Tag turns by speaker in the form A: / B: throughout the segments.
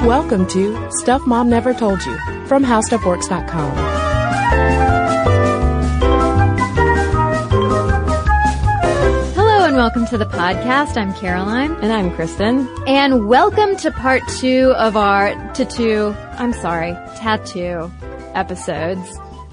A: Welcome to Stuff Mom Never Told You from HowStuffWorks.com.
B: Hello and welcome to the podcast. I'm Caroline.
C: And I'm Kristen.
B: And welcome to part 2 of our tattoo episodes.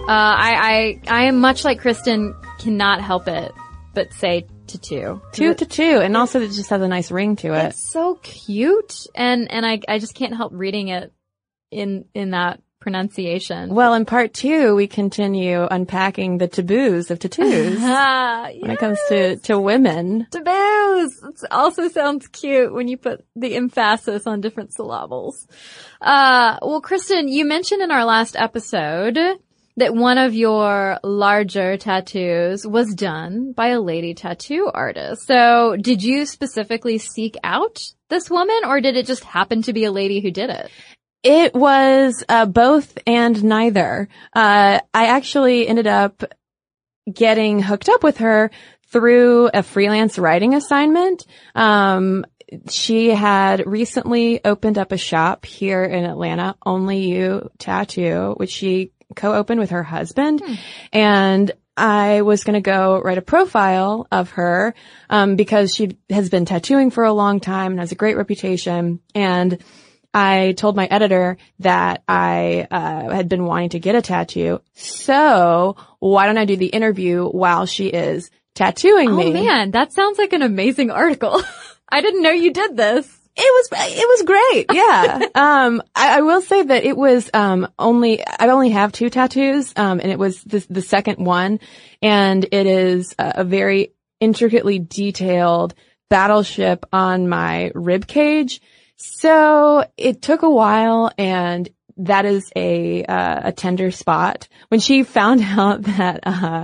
B: I am much like Kristen, cannot help it but say tattoo.
C: Tattoo. And also it just has a nice ring to it.
B: It's so cute. And I just can't help reading it in that pronunciation.
C: Well, in part 2, we continue unpacking the taboos of tattoos when it comes to women.
B: Taboos! It also sounds cute when you put the emphasis on different syllables. Well, Kristen, you mentioned in our last episode that one of your larger tattoos was done by a lady tattoo artist. So did you specifically seek out this woman, or did it just happen to be a lady who did it?
C: It was both and neither. I actually ended up getting hooked up with her through a freelance writing assignment. She had recently opened up a shop here in Atlanta, Only You Tattoo, which she co-opened with her husband. And I was going to go write a profile of her, because she has been tattooing for a long time and has a great reputation. And I told my editor that I had been wanting to get a tattoo. So why don't I do the interview while she is tattooing me?
B: Oh man, that sounds like an amazing article. I didn't know you did this.
C: It was great. Yeah. I will say that it was, I only have 2 tattoos, and it was the second one, and it is a very intricately detailed battleship on my rib cage. So it took a while, and that is a tender spot. When she found out that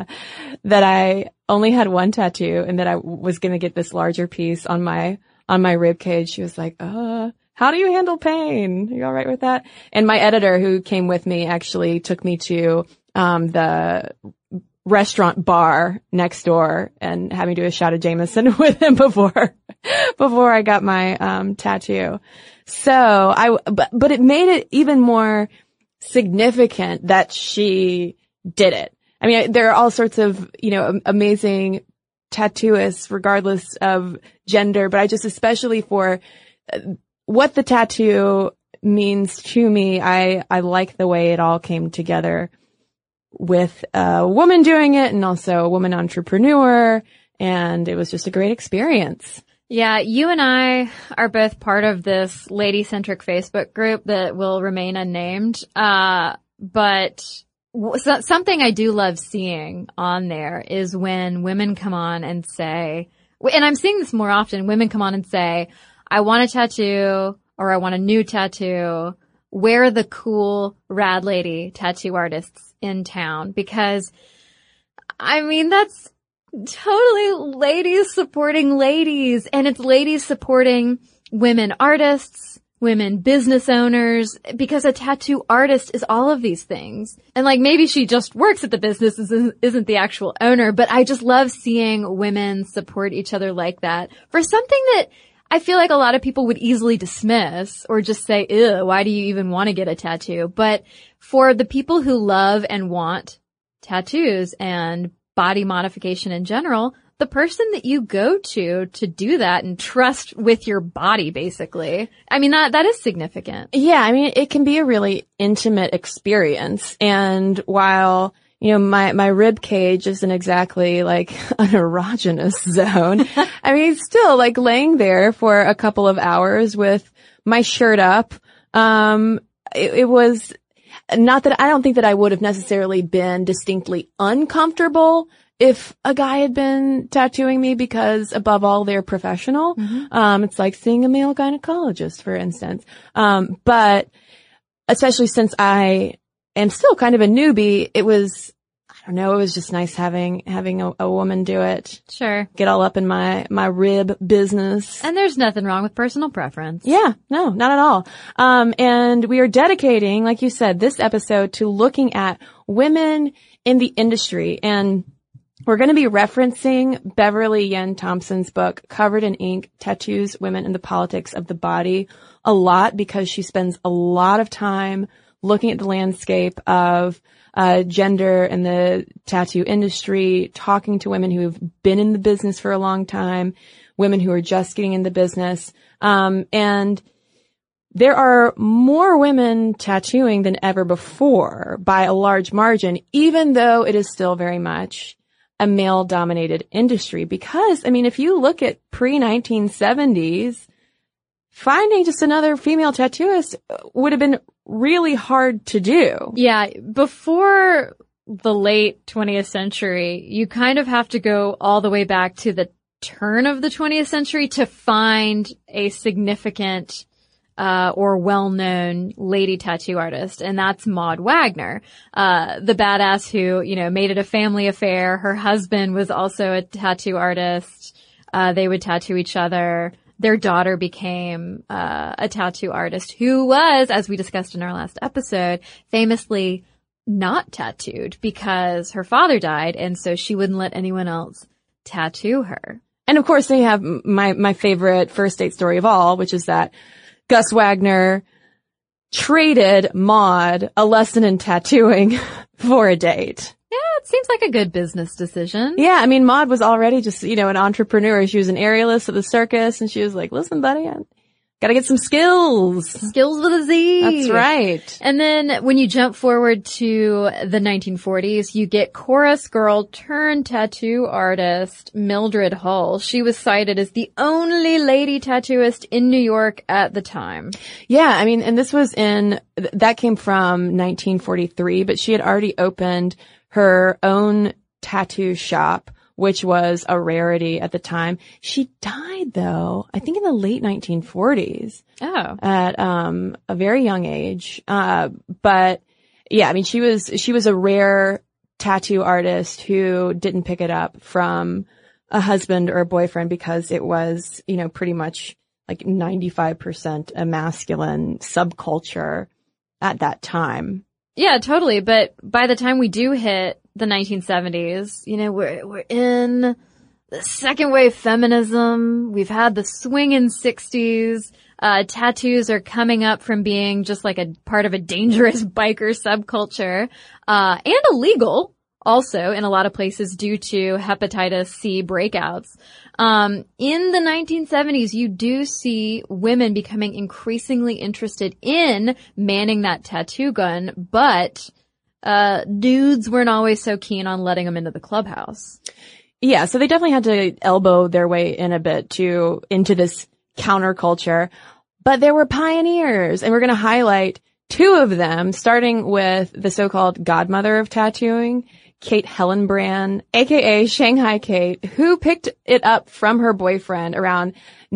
C: I only had 1 tattoo and that I was going to get this larger piece on my rib cage, she was like, how do you handle pain? Are you all right with that? And my editor who came with me actually took me to the restaurant bar next door and had me do a shot of Jameson with him before I got my tattoo. So but it made it even more significant that she did it. I mean, there are all sorts of, amazing tattooists regardless of gender, but I just, especially for what the tattoo means to me, I like the way it all came together with a woman doing it and also a woman entrepreneur, and it was just a great experience.
B: Yeah, you and I are both part of this lady-centric Facebook group that will remain unnamed, but something I do love seeing on there is when women come on and say, and I'm seeing this more often, women come on and say, I want a tattoo or I want a new tattoo. Where are the cool rad lady tattoo artists in town? Because, I mean, that's totally ladies supporting ladies, and it's ladies supporting women artists, women business owners, because a tattoo artist is all of these things. And like, maybe she just works at the business, isn't the actual owner, but I just love seeing women support each other like that for something that I feel like a lot of people would easily dismiss or just say, ew, why do you even want to get a tattoo? But for the people who love and want tattoos and body modification in general, the person that you go to do that and trust with your body, basically, I mean, that is significant.
C: Yeah, I mean, it can be a really intimate experience. And while, my rib cage isn't exactly like an erogenous zone, I mean, it's still like laying there for a couple of hours with my shirt up. It was not that I don't think that I would have necessarily been distinctly uncomfortable if a guy had been tattooing me, because above all, they're professional. Mm-hmm. It's like seeing a male gynecologist, for instance. But especially since I am still kind of a newbie, it was just nice having a woman do it.
B: Sure.
C: Get all up in my rib business.
B: And there's nothing wrong with personal preference.
C: Yeah, no, not at all. And we are dedicating, like you said, this episode to looking at women in the industry. And We're going to be referencing Beverly Yen Thompson's book, Covered in Ink, Tattoos, Women, and the Politics of the Body, a lot because she spends a lot of time looking at the landscape of gender in the tattoo industry, talking to women who've been in the business for a long time, women who are just getting in the business. And there are more women tattooing than ever before by a large margin, even though it is still very much a male-dominated industry. Because, I mean, if you look at pre-1970s, finding just another female tattooist would have been really hard to do.
B: Yeah, before the late 20th century, you kind of have to go all the way back to the turn of the 20th century to find a significant or well-known lady tattoo artist, and that's Maud Wagner, the badass who, you know, made it a family affair. Her husband was also a tattoo artist. They would tattoo each other. Their daughter became a tattoo artist who was, as we discussed in our last episode, famously not tattooed because her father died, and so she wouldn't let anyone else tattoo her.
C: And of course, they have my favorite first date story of all, which is that Gus Wagner traded Maud a lesson in tattooing for a date.
B: Yeah, it seems like a good business decision.
C: Yeah, I mean, Maud was already just, you know, an entrepreneur. She was an aerialist at the circus, and she was like, listen, buddy, I gotta get some skills.
B: Skills with a Z.
C: That's right.
B: And then when you jump forward to the 1940s, you get chorus girl turned tattoo artist Mildred Hull. She was cited as the only lady tattooist in New York at the time.
C: Yeah, I mean, and this was that came from 1943, but she had already opened her own tattoo shop, which was a rarity at the time. She died, though, I think in the late 1940s.
B: Oh.
C: At a very young age. But yeah, I mean, she was a rare tattoo artist who didn't pick it up from a husband or a boyfriend because it was, you know, pretty much like 95% a masculine subculture at that time.
B: Yeah, totally. But by the time we do hit the 1970s, you know, we're in the second wave feminism. We've had the swinging 60s. Tattoos are coming up from being just like a part of a dangerous biker subculture, and illegal also in a lot of places due to hepatitis C breakouts. In the 1970s, you do see women becoming increasingly interested in manning that tattoo gun, but dudes weren't always so keen on letting them into the clubhouse.
C: Yeah, so they definitely had to elbow their way in a bit into this counterculture. But there were pioneers, and we're going to highlight two of them, starting with the so-called godmother of tattooing, Kate Hillenbrand, aka Shanghai Kate, who picked it up from her boyfriend around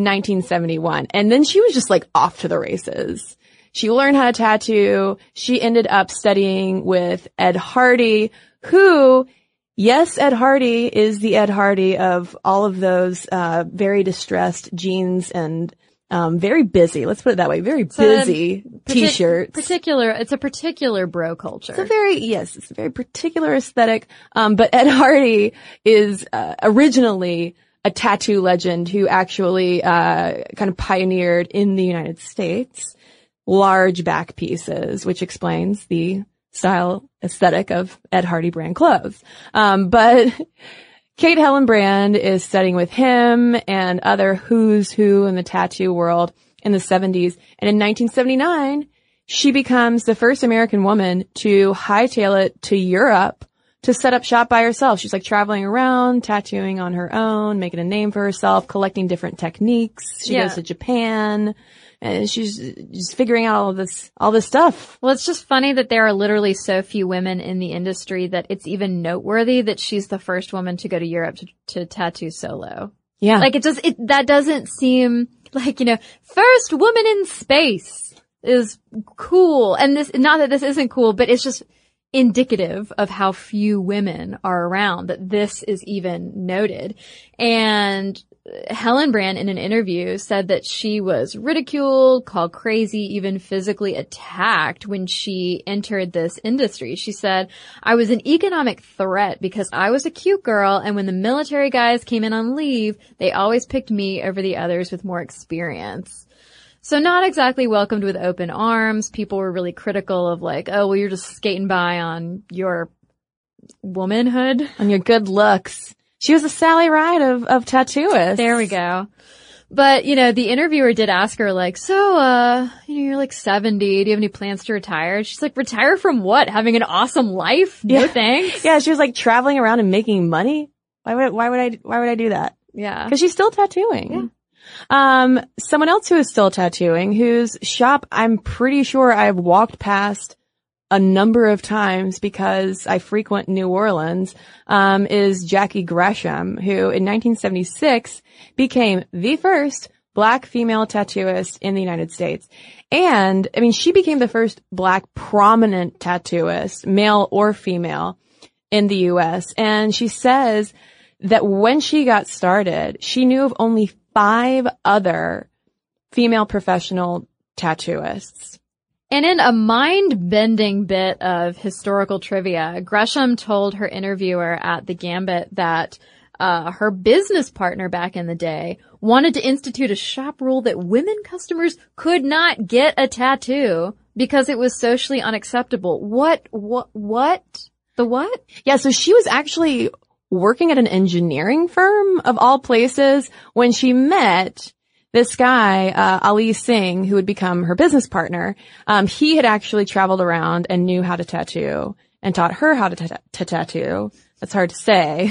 C: 1971. And then she was just like off to the races. She learned how to tattoo. She ended up studying with Ed Hardy, who, yes, Ed Hardy is the Ed Hardy of all of those very distressed jeans and very busy, let's put it that way, very busy t-shirts.
B: It's a particular bro culture.
C: It's a very particular aesthetic. But Ed Hardy is originally a tattoo legend who actually kind of pioneered in the United States large back pieces, which explains the style aesthetic of Ed Hardy brand clothes. But Kate Hillenbrand is studying with him and other who's who in the tattoo world in the 70s. And in 1979, she becomes the first American woman to hightail it to Europe to set up shop by herself. She's like traveling around, tattooing on her own, making a name for herself, collecting different techniques. She goes to Japan. And she's just figuring out all this stuff.
B: Well, it's just funny that there are literally so few women in the industry that it's even noteworthy that she's the first woman to go to Europe to tattoo solo.
C: Yeah.
B: Like that doesn't seem like, you know, first woman in space is cool. And this, not that this isn't cool, but it's indicative of how few women are around that this is even noted. And Helen Brand in an interview said that she was ridiculed, called crazy, even physically attacked when she entered this industry. She said, I was an economic threat because I was a cute girl, and when the military guys came in on leave, they always picked me over the others with more experience. So not exactly welcomed with open arms. People were really critical of like, oh, well, you're just skating by on your womanhood.
C: On your good looks. She was a Sally Ride of tattooists.
B: There we go. But, the interviewer did ask her like, so, you're like 70. Do you have any plans to retire? She's like, retire from what? Having an awesome life? No thanks.
C: Yeah, she was like traveling around and making money. Why would I do that?
B: Yeah.
C: Cause she's still tattooing.
B: Yeah.
C: Someone else who is still tattooing, whose shop I'm pretty sure I've walked past a number of times because I frequent New Orleans, is Jackie Gresham, who in 1976 became the first Black female tattooist in the United States. And, I mean, she became the first Black prominent tattooist, male or female, in the U.S. And she says that when she got started, she knew of only 5 other female professional tattooists.
B: And in a mind-bending bit of historical trivia, Gresham told her interviewer at the Gambit that her business partner back in the day wanted to institute a shop rule that women customers could not get a tattoo because it was socially unacceptable. What? The what?
C: Yeah, so she was actually working at an engineering firm of all places when she met this guy, Ali Singh, who would become her business partner. He had actually traveled around and knew how to tattoo and taught her how to tattoo. That's hard to say.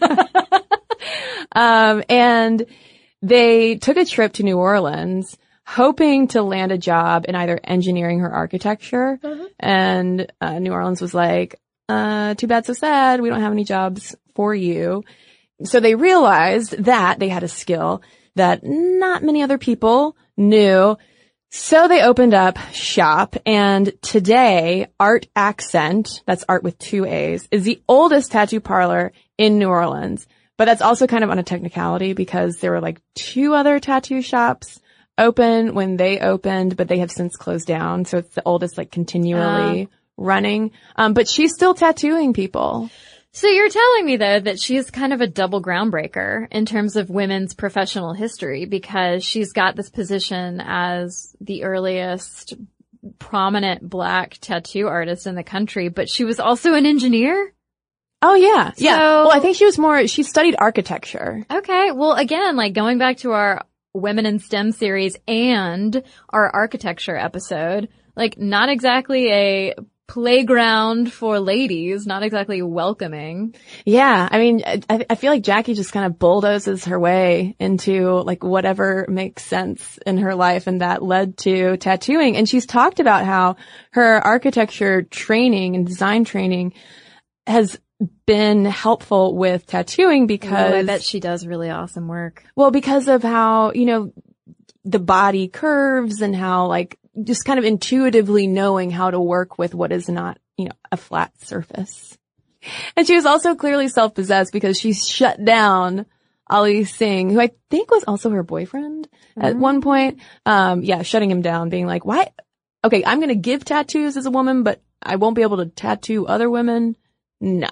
C: And they took a trip to New Orleans hoping to land a job in either engineering or architecture. And New Orleans was like, too bad, so sad. We don't have any jobs for you. So they realized that they had a skill that not many other people knew. So they opened up shop, and today Art Accent, that's art with 2 A's, is the oldest tattoo parlor in New Orleans. But that's also kind of on a technicality because there were like 2 other tattoo shops open when they opened, but they have since closed down. So it's the oldest, like, continually running. But she's still tattooing people.
B: So you're telling me, though, that she's kind of a double groundbreaker in terms of women's professional history because she's got this position as the earliest prominent Black tattoo artist in the country, but she was also an engineer?
C: Oh, yeah. Yeah.
B: So,
C: well, I think she studied architecture.
B: Okay. Well, again, like going back to our Women in STEM series and our architecture episode, like not exactly a playground for ladies, not exactly welcoming.
C: Yeah. I mean, I feel like Jackie just kind of bulldozes her way into like whatever makes sense in her life, and that led to tattooing. And she's talked about how her architecture training and design training has been helpful with tattooing because
B: I bet she does really awesome work.
C: Well, because of how, the body curves and how like just kind of intuitively knowing how to work with what is not, a flat surface. And she was also clearly self-possessed because she shut down Ali Singh, who I think was also her boyfriend at one point. Shutting him down, being like, why? Okay, I'm going to give tattoos as a woman, but I won't be able to tattoo other women. No.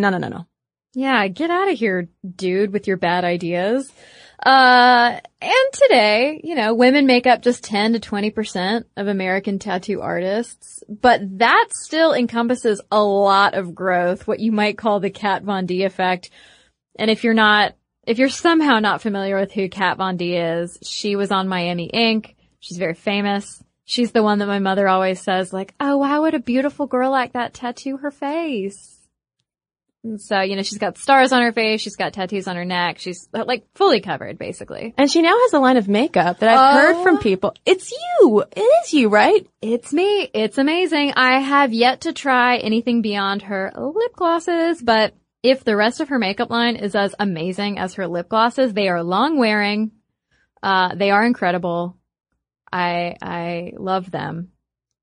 B: Yeah, get out of here, dude, with your bad ideas. And today, women make up just 10 to 20% of American tattoo artists, but that still encompasses a lot of growth, what you might call the Kat Von D effect. And if you're somehow not familiar with who Kat Von D is, she was on Miami Ink. She's very famous. She's the one that my mother always says, like, oh, why would a beautiful girl like that tattoo her face? And so, she's got stars on her face. She's got tattoos on her neck. She's like fully covered, basically.
C: And she now has a line of makeup that I've heard from people. It's you. It is you, right?
B: It's me. It's amazing. I have yet to try anything beyond her lip glosses, but if the rest of her makeup line is as amazing as her lip glosses, they are long wearing. They are incredible. I love them.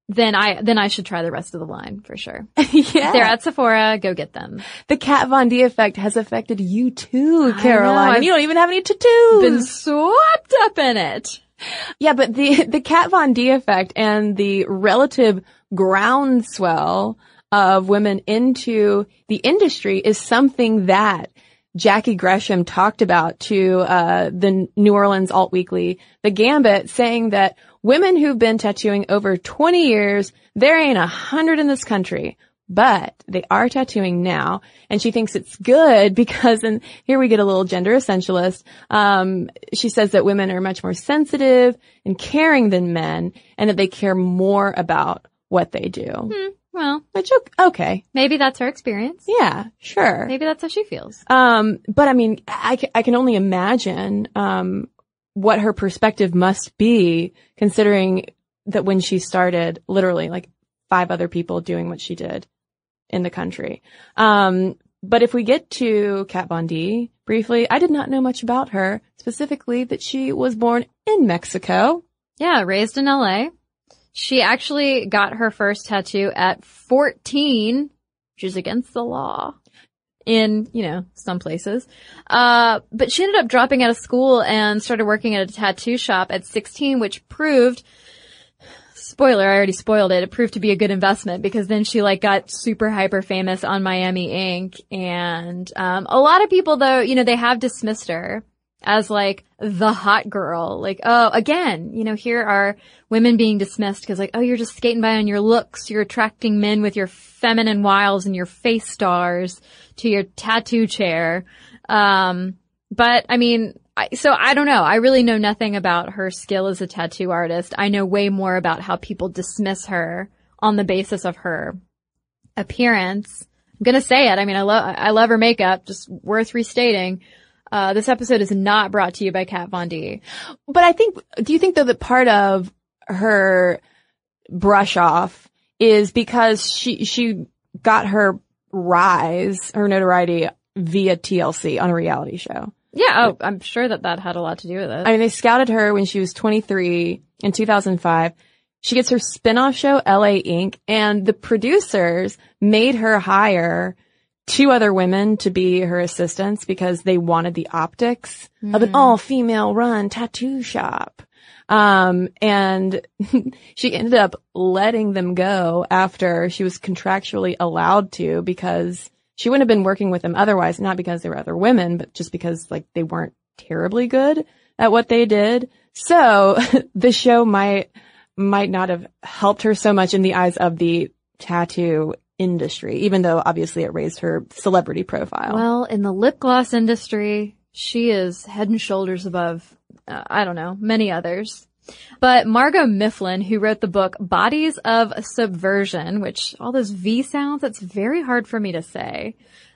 B: then I should try the rest of the line for sure.
C: Yeah.
B: They're at Sephora, go get them.
C: The Kat Von D effect has affected you too, Caroline.
B: I've
C: You don't even have any tattoos.
B: Been swept up in it.
C: Yeah, but the Kat Von D effect and the relative groundswell of women into the industry is something that Jackie Gresham talked about to the New Orleans Alt Weekly, The Gambit, saying that women who've been tattooing over 20 years, there ain't 100 in this country, but they are tattooing now. And she thinks it's good because, and here we get a little gender essentialist, she says that women are much more sensitive and caring than men, and that they care more about what they do.
B: Well,
C: Which, okay.
B: maybe that's her experience.
C: Yeah, sure.
B: Maybe that's how she feels.
C: But I mean, I can only imagine, what her perspective must be, considering that when she started, literally like 5 other people doing what she did in the country. But if we get to Kat Von D briefly, I did not know much about her, specifically that she was born in Mexico.
B: Yeah, raised in LA. She actually got her first tattoo at 14, which is against the law in, some places. But she ended up dropping out of school and started working at a tattoo shop at 16, which proved, spoiler, I already spoiled it. It proved to be a good investment because then she got super hyper famous on Miami Ink. And, a lot of people though, they have dismissed her as the hot girl. Again, here are women being dismissed because you're just skating by on your looks. You're attracting men with your feminine wiles and your face stars to your tattoo chair. But I mean, so I don't know. I really know nothing about her skill as a tattoo artist. I know way more about how people dismiss her on the basis of her appearance. I'm gonna say it. I mean, I love her makeup. Just worth restating. This episode is not brought to you by Kat Von D.
C: But do you think though that part of her brush off is because she got her notoriety via TLC on a reality show?
B: Yeah, I'm sure that had a lot to do with it.
C: I mean, they scouted her when she was 23 in 2005. She gets her spin-off show, LA Ink, and the producers made her hire 2 other women to be her assistants because they wanted the optics of an all-female run tattoo shop. And she ended up letting them go after she was contractually allowed to because she wouldn't have been working with them otherwise, not because they were other women, but just because they weren't terribly good at what they did. So the show might not have helped her so much in the eyes of the tattoo industry, even though obviously it raised her celebrity profile.
B: Well, in the lip gloss industry, she is head and shoulders above, many others. But Margot Mifflin, who wrote the book Bodies of Subversion, which all those V sounds, that's very hard for me to say.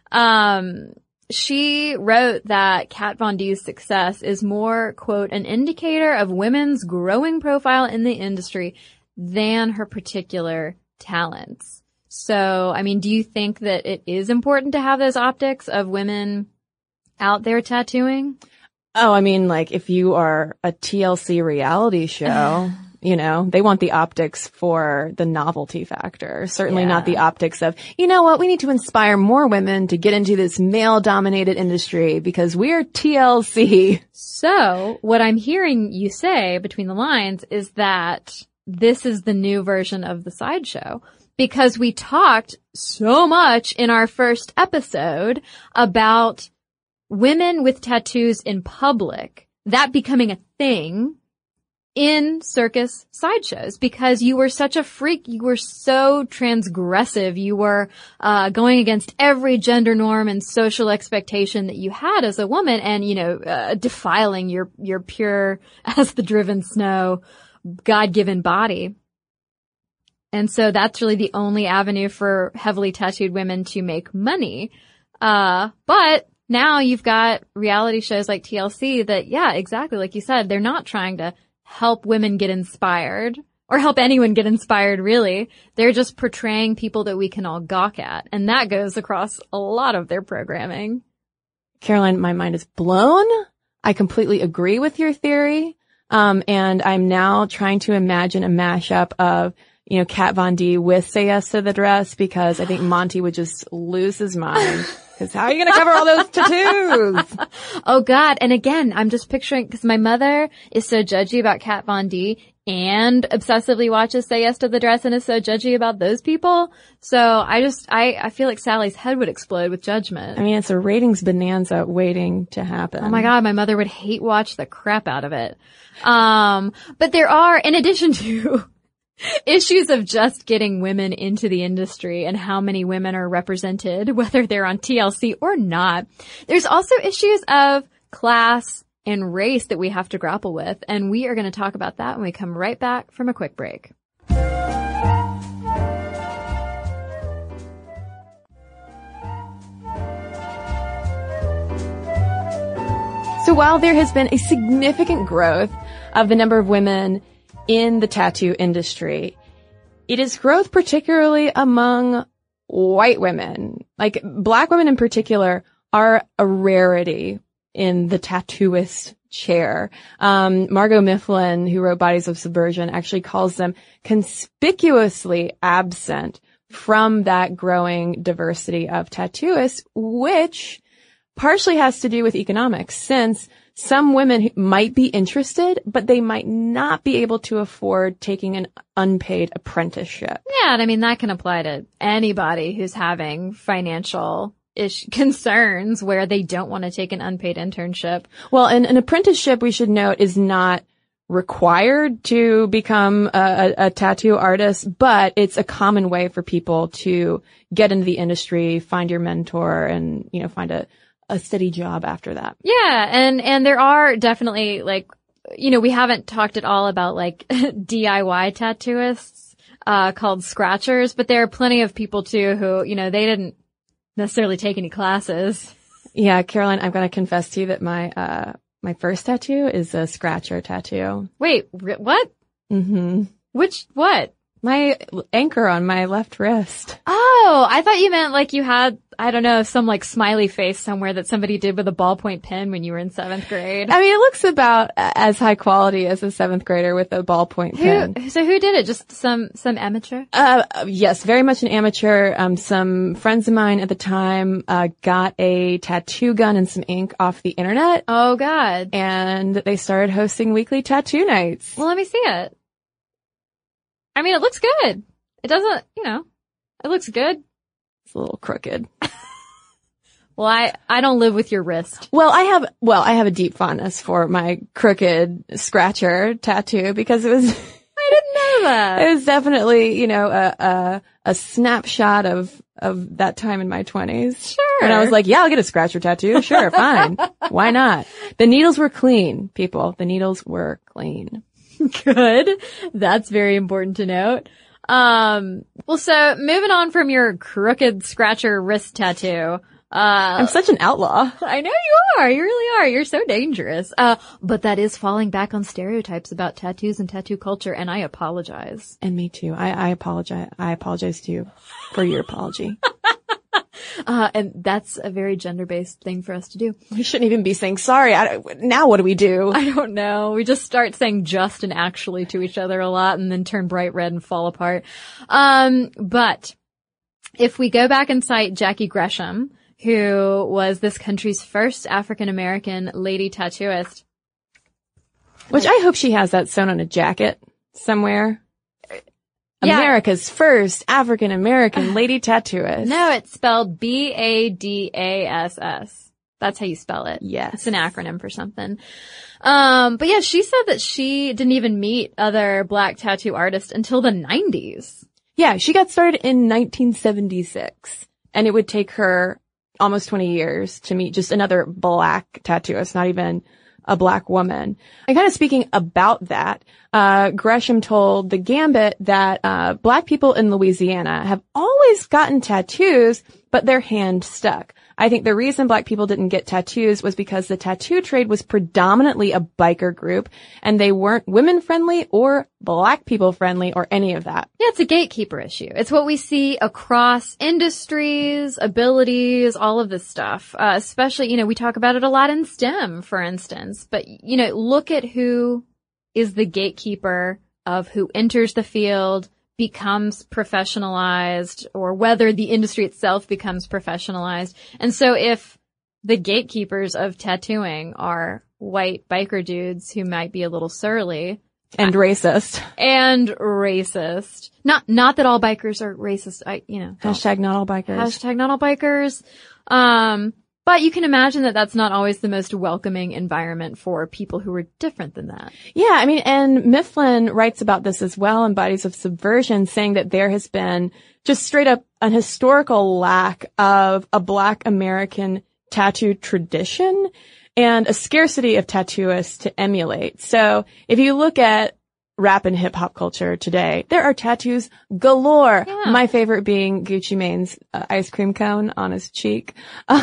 B: She wrote that Kat Von D's success is more, quote, an indicator of women's growing profile in the industry than her particular talents. So, I mean, do you think that it is important to have those optics of women out there tattooing?
C: Oh, I mean, if you are a TLC reality show, they want the optics for the novelty factor. Certainly not the optics of, we need to inspire more women to get into this male-dominated industry because we're TLC.
B: So, what I'm hearing you say between the lines is that this is the new version of the sideshow. Because we talked so much in our first episode about women with tattoos in public, that becoming a thing in circus sideshows because you were such a freak. You were so transgressive. You were going against every gender norm and social expectation that you had as a woman and, defiling your pure as the driven snow God-given body. And so that's really the only avenue for heavily tattooed women to make money. But now you've got reality shows like TLC that, yeah, exactly. Like you said, they're not trying to help women get inspired or help anyone get inspired, really. They're just portraying people that we can all gawk at. And that goes across a lot of their programming.
C: Caroline, my mind is blown. I completely agree with your theory. And I'm now trying to imagine a mashup of Kat Von D with Say Yes to the Dress, because I think Monty would just lose his mind. Because how are you going to cover all those tattoos?
B: Oh God. And again, I'm just picturing, because my mother is so judgy about Kat Von D and obsessively watches Say Yes to the Dress and is so judgy about those people. So I feel like Sally's head would explode with judgment.
C: I mean, it's a ratings bonanza waiting to happen.
B: Oh my God, my mother would hate watch the crap out of it. But there are, in addition to issues of just getting women into the industry and how many women are represented, whether they're on TLC or not, there's also issues of class and race that we have to grapple with. And we are going to talk about that when we come right back from a quick break.
C: So while there has been a significant growth of the number of women in the tattoo industry, it is growth particularly among white women. Like Black women in particular are a rarity in the tattooist chair. Margot Mifflin, who wrote Bodies of Subversion, actually calls them conspicuously absent from that growing diversity of tattooists, which partially has to do with economics, since some women might be interested, but they might not be able to afford taking an unpaid apprenticeship.
B: Yeah, and I mean, that can apply to anybody who's having financial concerns where they don't want to take an unpaid internship.
C: Well, and an apprenticeship, we should note, is not required to become a tattoo artist, but it's a common way for people to get into the industry, find your mentor, and, find a steady job after that.
B: Yeah, and there are definitely, like, we haven't talked at all about, like, DIY tattooists, called scratchers, but there are plenty of people too who, they didn't necessarily take any classes.
C: Yeah, Caroline, I've got to confess to you that my first tattoo is a scratcher tattoo.
B: Wait, what?
C: Mm-hmm.
B: What?
C: My anchor on my left wrist.
B: Oh, I thought you meant like you had, I don't know, some like smiley face somewhere that somebody did with a ballpoint pen when you were in 7th grade.
C: I mean, it looks about as high quality as a 7th grader with a ballpoint pen.
B: So who did it? Just some amateur?
C: Yes, very much an amateur. Some friends of mine at the time, got a tattoo gun and some ink off the internet.
B: Oh God.
C: And they started hosting weekly tattoo nights.
B: Well, let me see it. I mean, it looks good. It doesn't, it looks good.
C: It's a little crooked.
B: Well, I don't live with your wrist.
C: Well, I have a deep fondness for my crooked scratcher tattoo because it was,
B: I didn't know that.
C: It was definitely, a snapshot of that time in my 20s.
B: Sure.
C: And I was like, yeah, I'll get a scratcher tattoo. Sure, fine. Why not? The needles were clean, people. The needles were clean.
B: Good. That's very important to note. Well, so moving on from your crooked scratcher wrist tattoo.
C: I'm such an outlaw.
B: I know you are. You really are. You're so dangerous. But that is falling back on stereotypes about tattoos and tattoo culture, and I apologize.
C: And me too. I apologize. I apologize to you for your apology.
B: And that's a very gender-based thing for us to do.
C: We shouldn't even be saying sorry. Now what do we do?
B: I don't know. We just start saying just and actually to each other a lot and then turn bright red and fall apart. But if we go back and cite Jackie Gresham, who was this country's first African-American lady tattooist.
C: Which I hope she has that sewn on a jacket somewhere. Yeah. America's first African-American lady tattooist.
B: No, it's spelled B-A-D-A-S-S. That's how you spell it.
C: Yes.
B: It's an acronym for something. But yeah, she said that she didn't even meet other black tattoo artists until the 90s.
C: Yeah, she got started in 1976. And it would take her almost 20 years to meet just another black tattooist, not even a black woman. And kind of speaking about that, Gresham told The Gambit that black people in Louisiana have always gotten tattoos, but they're hand stuck. I think the reason black people didn't get tattoos was because the tattoo trade was predominantly a biker group, and they weren't women friendly or black people friendly or any of that.
B: Yeah, it's a gatekeeper issue. It's what we see across industries, abilities, all of this stuff. Especially, we talk about it a lot in STEM, for instance. But, look at who is the gatekeeper of who enters the field, becomes professionalized or whether the industry itself becomes professionalized. And so if the gatekeepers of tattooing are white biker dudes who might be a little surly
C: and racist.
B: Not that all bikers are racist.
C: Hashtag not all bikers.
B: Hashtag not all bikers. But you can imagine that that's not always the most welcoming environment for people who are different than that.
C: Yeah, I mean, and Mifflin writes about this as well in Bodies of Subversion, saying that there has been just straight up an historical lack of a Black American tattoo tradition and a scarcity of tattooists to emulate. So if you look at rap and hip hop culture today, there are tattoos galore. Yeah. My favorite being Gucci Mane's ice cream cone on his cheek.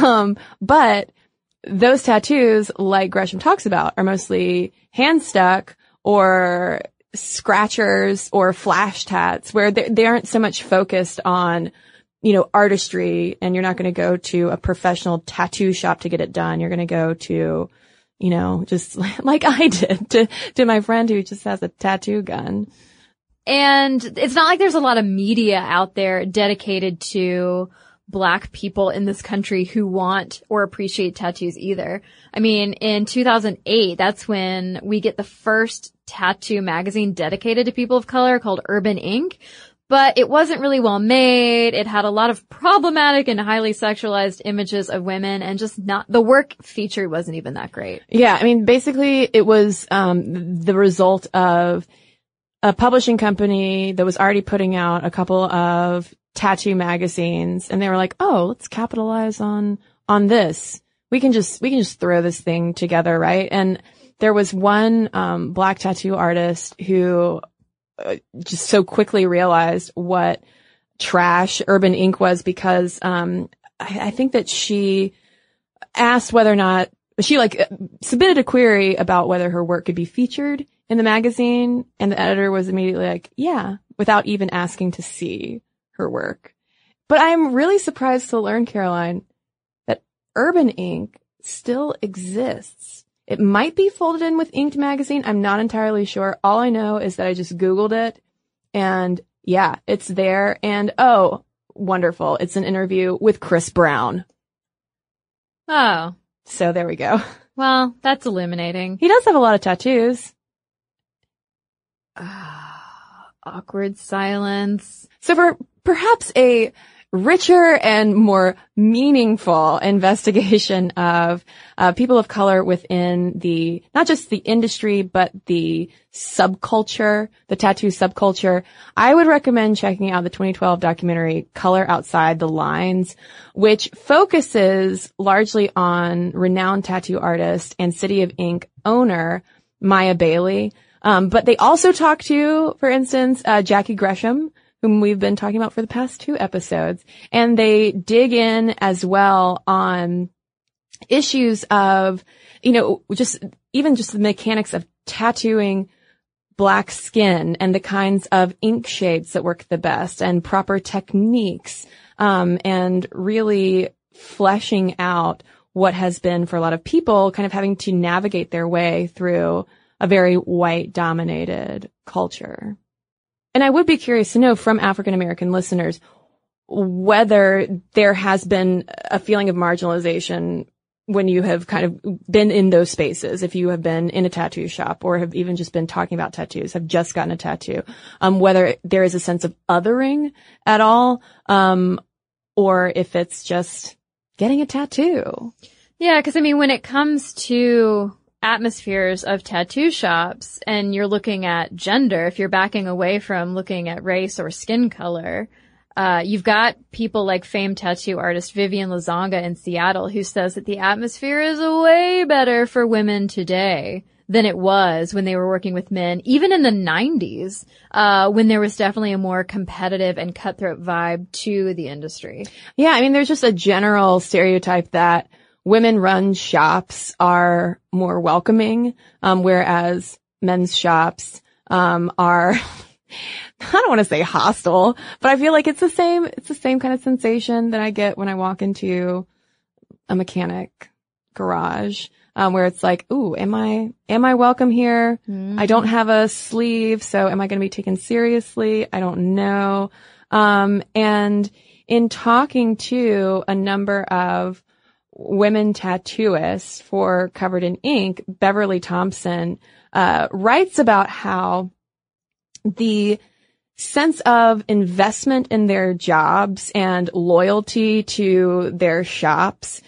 C: But those tattoos, like Gresham talks about, are mostly hand stuck or scratchers or flash tats where they aren't so much focused on, artistry, and you're not going to go to a professional tattoo shop to get it done. You're going to go to, just like I did to my friend who just has a tattoo gun.
B: And it's not like there's a lot of media out there dedicated to Black people in this country who want or appreciate tattoos either. I mean, in 2008, that's when we get the first tattoo magazine dedicated to people of color called Urban Ink. But it wasn't really well made. It had a lot of problematic and highly sexualized images of women, and just the work featured wasn't even that great.
C: Yeah, I mean, basically it was the result of a publishing company that was already putting out a couple of tattoo magazines, and they were like, "Oh, let's capitalize on this. We can just throw this thing together, right?" And there was one Black tattoo artist who just so quickly realized what trash Urban Ink was, because I think that she asked whether or not she submitted a query about whether her work could be featured in the magazine, and the editor was immediately like, yeah, without even asking to see her work. But I'm really surprised to learn, Caroline, that Urban Ink still exists. It might be folded in with Inked magazine. I'm not entirely sure. All I know is that I just Googled it, and yeah, it's there. And oh, wonderful. It's an interview with Chris Brown.
B: Oh.
C: So there we go.
B: Well, that's illuminating.
C: He does have a lot of tattoos.
B: Awkward silence.
C: So for perhaps a richer and more meaningful investigation of people of color within not just the industry, but the subculture, the tattoo subculture, I would recommend checking out the 2012 documentary Color Outside the Lines, which focuses largely on renowned tattoo artist and City of Ink owner Maya Bailey. But they also talk to, for instance, Jackie Gresham, whom we've been talking about for the past 2 episodes. And they dig in as well on issues of, just the mechanics of tattooing Black skin and the kinds of ink shades that work the best and proper techniques, and really fleshing out what has been for a lot of people kind of having to navigate their way through a very white dominated culture. And I would be curious to know from African American listeners whether there has been a feeling of marginalization when you have kind of been in those spaces, if you have been in a tattoo shop or have even just been talking about tattoos, have just gotten a tattoo, whether there is a sense of othering at all, or if it's just getting a tattoo.
B: Yeah, because when it comes to atmospheres of tattoo shops and you're looking at gender, if you're backing away from looking at race or skin color, you've got people like famed tattoo artist Vivian Lazonga in Seattle who says that the atmosphere is way better for women today than it was when they were working with men, even in the 90s, when there was definitely a more competitive and cutthroat vibe to the industry.
C: Yeah, there's just a general stereotype that women-run shops are more welcoming, whereas men's shops are, I don't want to say hostile, but I feel like it's the same kind of sensation that I get when I walk into a mechanic garage. where it's like, ooh, am I welcome here? I don't have a sleeve, so am I going to be taken seriously? I don't know. And in talking to a number of women tattooists for Covered in Ink, Beverly Thompson, writes about how the sense of investment in their jobs and loyalty to their shops,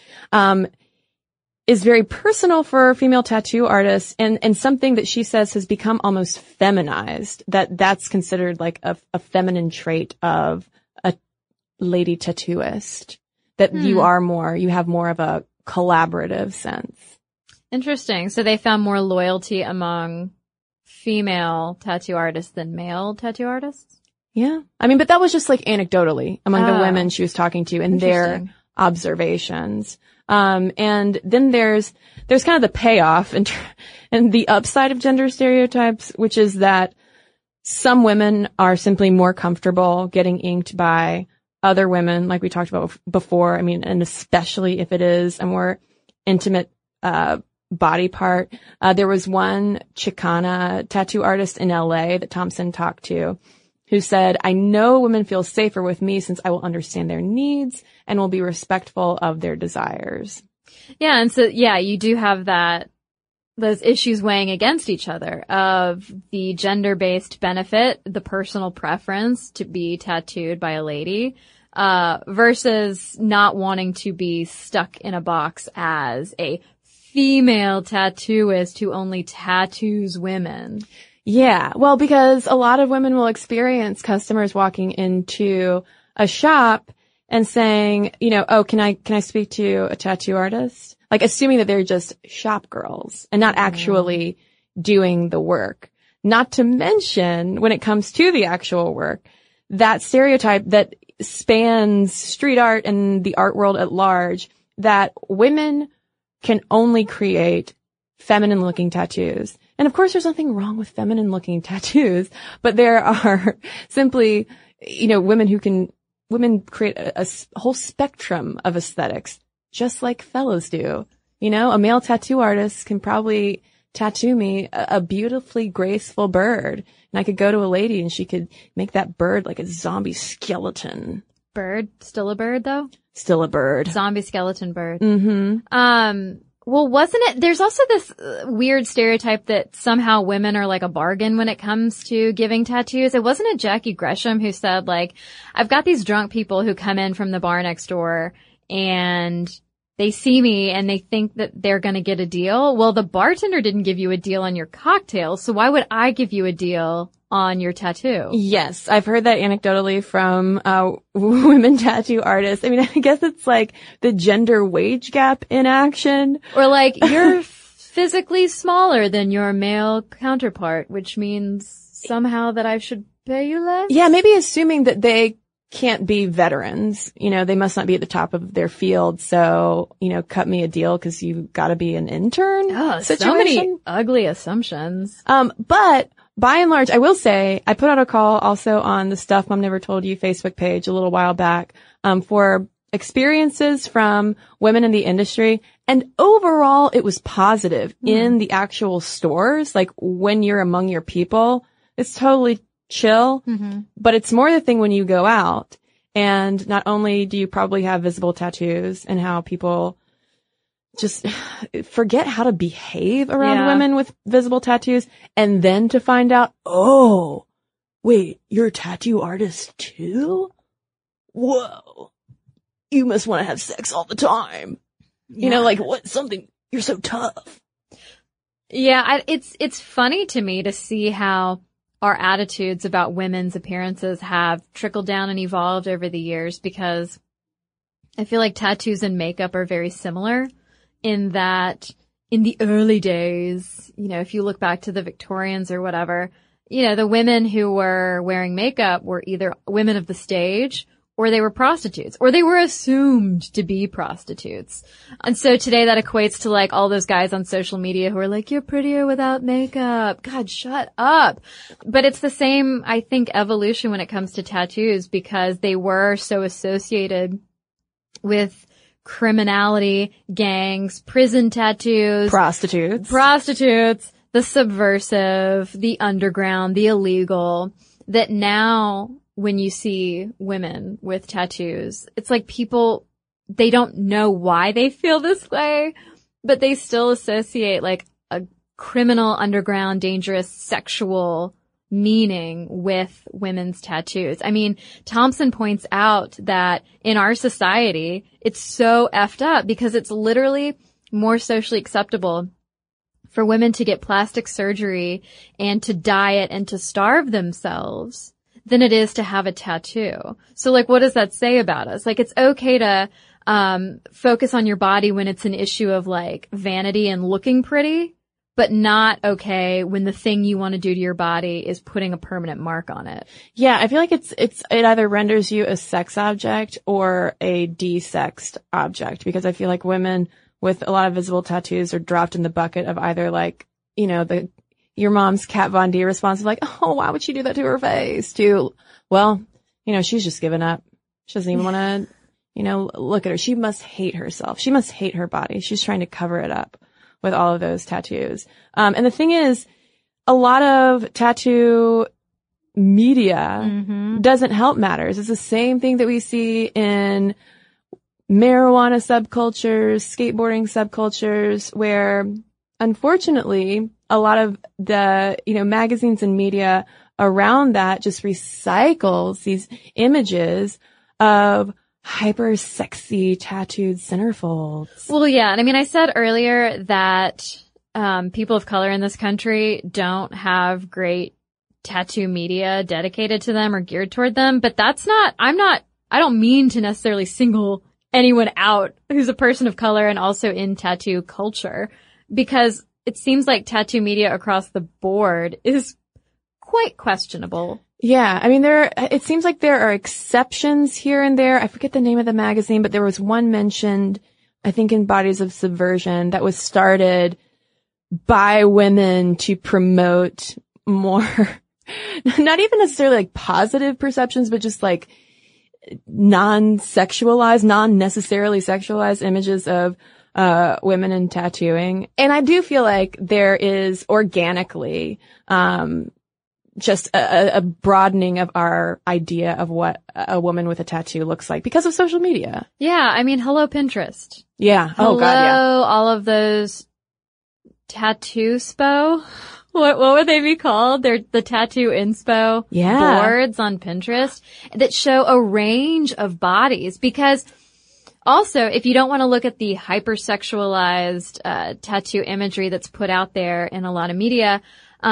C: is very personal for female tattoo artists and something that she says has become almost feminized, that's considered like a feminine trait of a lady tattooist, that you have more of a collaborative sense.
B: Interesting. So they found more loyalty among female tattoo artists than male tattoo artists?
C: Yeah. I mean, but that was just like anecdotally among the women she was talking to and their observations. And then there's kind of the payoff and the upside of gender stereotypes, which is that some women are simply more comfortable getting inked by other women, like we talked about before. I mean, and especially if it is a more intimate, body part. There was one Chicana tattoo artist in LA that Thompson talked to who said, I know women feel safer with me since I will understand their needs and will be respectful of their desires.
B: Yeah. And so, yeah, you do have those issues weighing against each other of the gender-based benefit, the personal preference to be tattooed by a lady, versus not wanting to be stuck in a box as a female tattooist who only tattoos women.
C: Yeah. Well, because a lot of women will experience customers walking into a shop and saying, oh, can I speak to a tattoo artist? Like assuming that they're just shop girls and not actually doing the work. Not to mention when it comes to the actual work, that stereotype that spans street art and the art world at large, that women can only create feminine looking tattoos. And of course there's nothing wrong with feminine looking tattoos, but there are simply, women create a whole spectrum of aesthetics, just like fellows do. A male tattoo artist can probably tattoo me a beautifully graceful bird. And I could go to a lady and she could make that bird like a zombie skeleton.
B: Bird? Still a bird though?
C: Still a bird.
B: Zombie skeleton bird.
C: Mm-hmm.
B: Well, wasn't it, there's also this weird stereotype that somehow women are like a bargain when it comes to giving tattoos. It wasn't it Jackie Gresham who said like, I've got these drunk people who come in from the bar next door and they see me and they think that they're going to get a deal. Well, the bartender didn't give you a deal on your cocktail, so why would I give you a deal on your tattoo?
C: Yes, I've heard that anecdotally from women tattoo artists. I mean, I guess it's like the gender wage gap in action.
B: Or like, you're physically smaller than your male counterpart, which means somehow that I should pay you less?
C: Yeah, maybe assuming that they can't be veterans. They must not be at the top of their field. So, cut me a deal because you got to be an intern.
B: Oh,
C: situation.
B: So many ugly assumptions.
C: But by and large, I will say I put out a call also on the Stuff Mom Never Told You Facebook page a little while back, for experiences from women in the industry. And overall, it was positive in the actual stores. Like when you're among your people, it's totally chill, but it's more the thing when you go out. And not only do you probably have visible tattoos and how people just forget how to behave around women with visible tattoos, and then to find out, oh, wait, you're a tattoo artist too? Whoa. You must want to have sex all the time. Like you're so tough.
B: Yeah, it's funny to me to see how our attitudes about women's appearances have trickled down and evolved over the years, because I feel like tattoos and makeup are very similar in that in the early days, if you look back to the Victorians or whatever, the women who were wearing makeup were either women of the stage or they were prostitutes, or they were assumed to be prostitutes. And so today that equates to like all those guys on social media who are like, you're prettier without makeup. God, shut up. But it's the same, I think, evolution when it comes to tattoos, because they were so associated with criminality, gangs, prison tattoos,
C: Prostitutes,
B: the subversive, the underground, the illegal, that now when you see women with tattoos, it's like people, they don't know why they feel this way, but they still associate like a criminal, underground, dangerous, sexual meaning with women's tattoos. I mean, Thompson points out that in our society, it's so effed up because it's literally more socially acceptable for women to get plastic surgery and to diet and to starve themselves than it is to have a tattoo. So like, what does that say about us? Like, it's okay to focus on your body when it's an issue of like vanity and looking pretty, but not okay when the thing you want to do to your body is putting a permanent mark on it.
C: Yeah, I feel like it either renders you a sex object or a de-sexed object, because I feel like women with a lot of visible tattoos are dropped in the bucket of either like, you know, your mom's Kat Von D response of like, oh, why would she do that to her face? To, well, you know, she's just given up. She doesn't even want to, you know, look at her. She must hate herself. She must hate her body. She's trying to cover it up with all of those tattoos. And the thing is, a lot of tattoo media doesn't help matters. It's the same thing that we see in marijuana subcultures, skateboarding subcultures, where unfortunately a lot of the, you know, magazines and media around that just recycles these images of hyper sexy tattooed centerfolds.
B: Well, yeah. And I mean, I said earlier that people of color in this country don't have great tattoo media dedicated to them or geared toward them, but I don't mean to necessarily single anyone out who's a person of color and also in tattoo culture, because it seems like tattoo media across the board is quite questionable.
C: Yeah, I mean, it seems like there are exceptions here and there. I forget the name of the magazine, but there was one mentioned, I think, in Bodies of Subversion, that was started by women to promote more, not even necessarily like positive perceptions, but just like non-sexualized, non-necessarily sexualized images of women in tattooing. And I do feel like there is organically just a broadening of our idea of what a woman with a tattoo looks like because of social media.
B: Yeah, I mean, hello Pinterest.
C: Yeah.
B: Hello,
C: oh God, yeah.
B: All of those tattoo spo. What would they be called? They're the tattoo inspo boards on Pinterest that show a range of bodies, because also, if you don't want to look at the hypersexualized tattoo imagery that's put out there in a lot of media,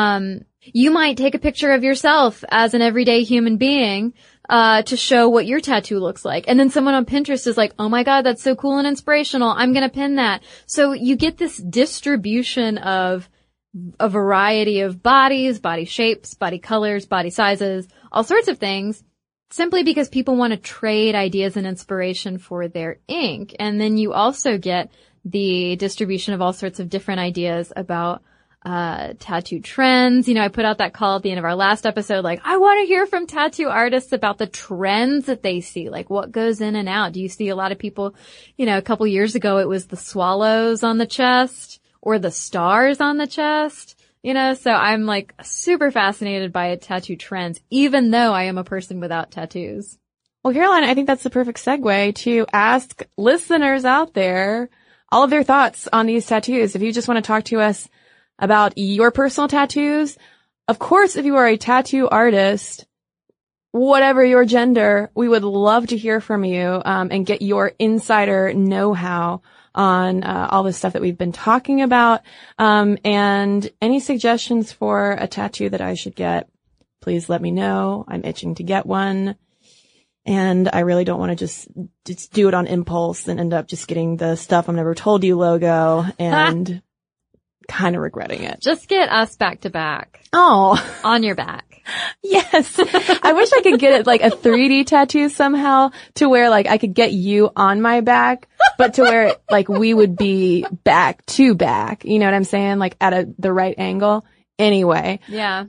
B: you might take a picture of yourself as an everyday human being to show what your tattoo looks like. And then someone on Pinterest is like, oh my God, that's so cool and inspirational. I'm going to pin that. So you get this distribution of a variety of bodies, body shapes, body colors, body sizes, all sorts of things, simply because people want to trade ideas and inspiration for their ink. And then you also get the distribution of all sorts of different ideas about tattoo trends. You know, I put out that call at the end of our last episode, like, I want to hear from tattoo artists about the trends that they see, like what goes in and out. Do you see a lot of people, you know, a couple years ago it was the swallows on the chest or the stars on the chest, you know, so I'm like super fascinated by tattoo trends, even though I am a person without tattoos.
C: Well, Caroline, I think that's the perfect segue to ask listeners out there all of their thoughts on these tattoos. If you just want to talk to us about your personal tattoos, of course, if you are a tattoo artist, whatever your gender, we would love to hear from you, and get your insider know-how on all the stuff that we've been talking about. And any suggestions for a tattoo that I should get, please let me know. I'm itching to get one. And I really don't want to just do it on impulse and end up just getting the Stuff I've Never Told You logo and kind of regretting it.
B: Just get us back to back.
C: Oh.
B: On your back.
C: Yes. I wish I could get it like a 3D tattoo somehow to where like I could get you on my back, but to where like we would be back to back. You know what I'm saying? Like at the right angle. Anyway.
B: Yeah.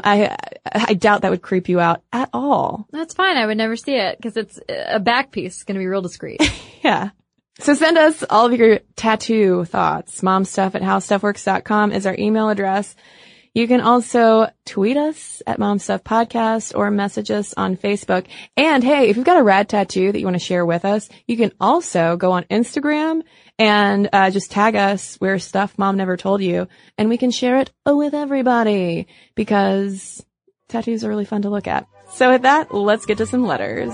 C: I doubt that would creep you out at all.
B: That's fine. I would never see it because it's a back piece. It's going to be real discreet.
C: Yeah. So send us all of your tattoo thoughts. momstuff@howstuffworks.com is our email address. You can also tweet us at momstuffpodcast or message us on Facebook. And hey, if you've got a rad tattoo that you want to share with us, you can also go on Instagram and just tag us where Stuff Mom Never Told You, and we can share it with everybody because tattoos are really fun to look at. So with that, let's get to some letters.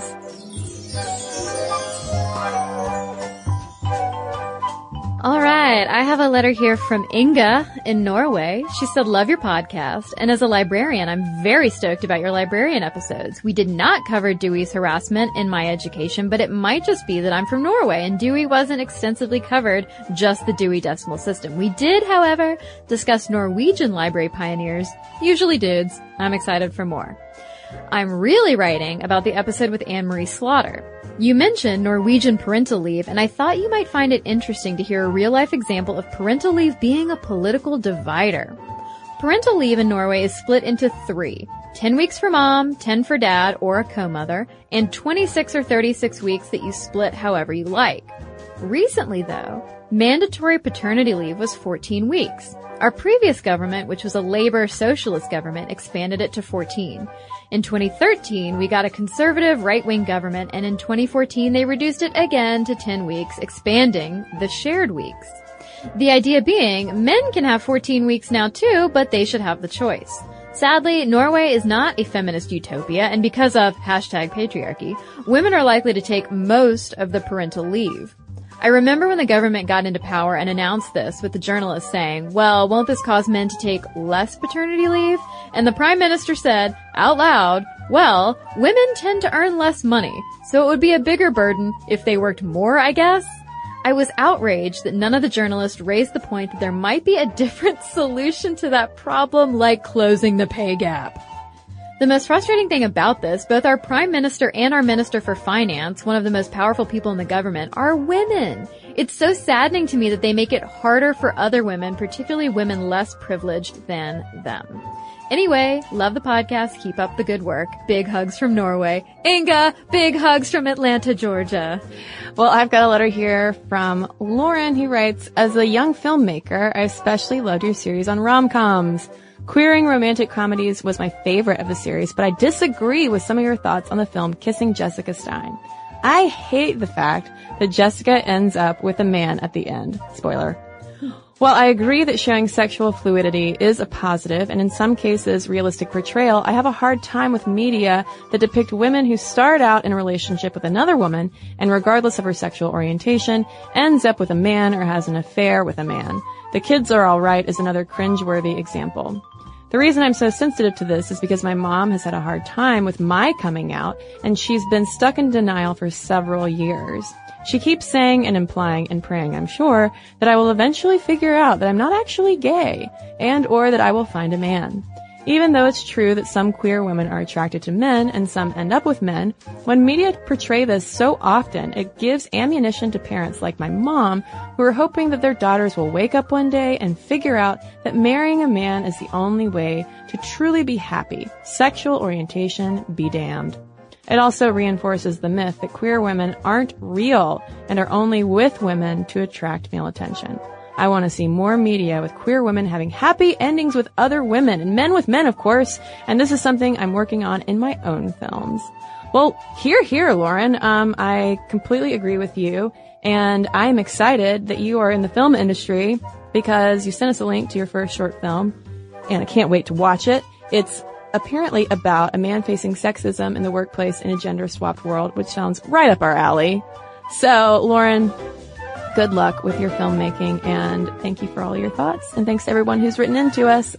B: All right. I have a letter here from Inga in Norway. She said, love your podcast. And as a librarian, I'm very stoked about your librarian episodes. We did not cover Dewey's harassment in my education, but it might just be that I'm from Norway and Dewey wasn't extensively covered, just the Dewey Decimal System. We did, however, discuss Norwegian library pioneers, usually dudes. I'm excited for more. I'm really writing about the episode with Anne-Marie Slaughter. You mentioned Norwegian parental leave, and I thought you might find it interesting to hear a real-life example of parental leave being a political divider. Parental leave in Norway is split into 3. 10 weeks for mom, 10 for dad or a co-mother, and 26 or 36 weeks that you split however you like. Recently, though, mandatory paternity leave was 14 weeks. Our previous government, which was a labor socialist government, expanded it to 14. In 2013, we got a conservative right-wing government, and in 2014, they reduced it again to 10 weeks, expanding the shared weeks. The idea being, men can have 14 weeks now too, but they should have the choice. Sadly, Norway is not a feminist utopia, and because of #patriarchy, women are likely to take most of the parental leave. I remember when the government got into power and announced this, with the journalist saying, well, won't this cause men to take less paternity leave? And the prime minister said, out loud, well, women tend to earn less money, so it would be a bigger burden if they worked more, I guess. I was outraged that none of the journalists raised the point that there might be a different solution to that problem, like closing the pay gap. The most frustrating thing about this, both our Prime Minister and our Minister for Finance, one of the most powerful people in the government, are women. It's so saddening to me that they make it harder for other women, particularly women less privileged than them. Anyway, love the podcast. Keep up the good work. Big hugs from Norway. Inga, big hugs from Atlanta, Georgia.
C: Well, I've got a letter here from Lauren who writes, as a young filmmaker, I especially loved your series on rom-coms. Queering romantic comedies was my favorite of the series, but I disagree with some of your thoughts on the film Kissing Jessica Stein. I hate the fact that Jessica ends up with a man at the end. Spoiler. While I agree that showing sexual fluidity is a positive and in some cases realistic portrayal, I have a hard time with media that depict women who start out in a relationship with another woman and regardless of her sexual orientation, ends up with a man or has an affair with a man. The Kids Are All Right is another cringeworthy example. The reason I'm so sensitive to this is because my mom has had a hard time with my coming out, and she's been stuck in denial for several years. She keeps saying and implying and praying, I'm sure, that I will eventually figure out that I'm not actually gay, and or that I will find a man. Even though it's true that some queer women are attracted to men and some end up with men, when media portray this so often, it gives ammunition to parents like my mom who are hoping that their daughters will wake up one day and figure out that marrying a man is the only way to truly be happy. Sexual orientation be damned. It also reinforces the myth that queer women aren't real and are only with women to attract male attention. I want to see more media with queer women having happy endings with other women, and men with men, of course, and this is something I'm working on in my own films. Well, here, Lauren. I completely agree with you, and I'm excited that you are in the film industry because you sent us a link to your first short film, and I can't wait to watch it. It's apparently about a man facing sexism in the workplace in a gender-swapped world, which sounds right up our alley. So, Lauren, good luck with your filmmaking, and thank you for all your thoughts. And thanks to everyone who's written into us.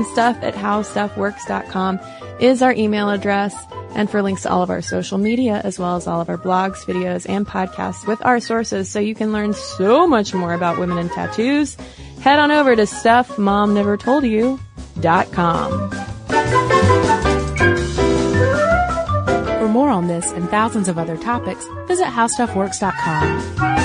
C: momstuff@howstuffworks.com is our email address. And for links to all of our social media, as well as all of our blogs, videos, and podcasts with our sources, so you can learn so much more about women and tattoos, head on over to stuffmomnevertoldyou.com.
A: For more on this and thousands of other topics, visit howstuffworks.com.